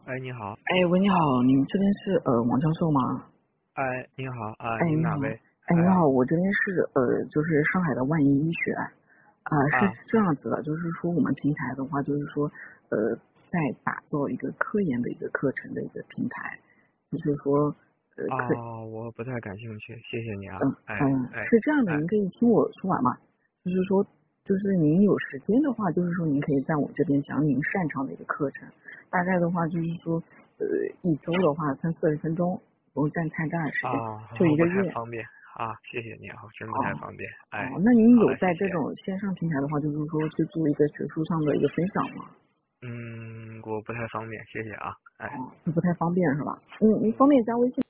哎，你好。 哎，喂，你好，您这边是王教授吗？ 哎，你好啊， 哎，你好。 您哪位？ 哎，你哎好，我这边是就是上海的万医医学是啊这样子的，就是说我们平台的话，就是说在打造一个科研的一个课程的一个平台，就是说可我不太感兴趣，谢谢你啊。哎哎是这样的， 哎您可以听我说完嘛？就是说，就是您有时间的话，就是说您可以在我这边讲您擅长的一个课程，大概的话就是说，一周的话30-40分钟，不用占太大的时间，就一我不太个月。 方便啊，谢谢你啊，我真不太哦方便。哎， 那您有好了，谢谢。 在这种线上平台的话，就是说去做一个学术上的一个分享吗？ 嗯，我不太方便，谢谢啊。哎。 哦，不太方便是吧？你方便加微信。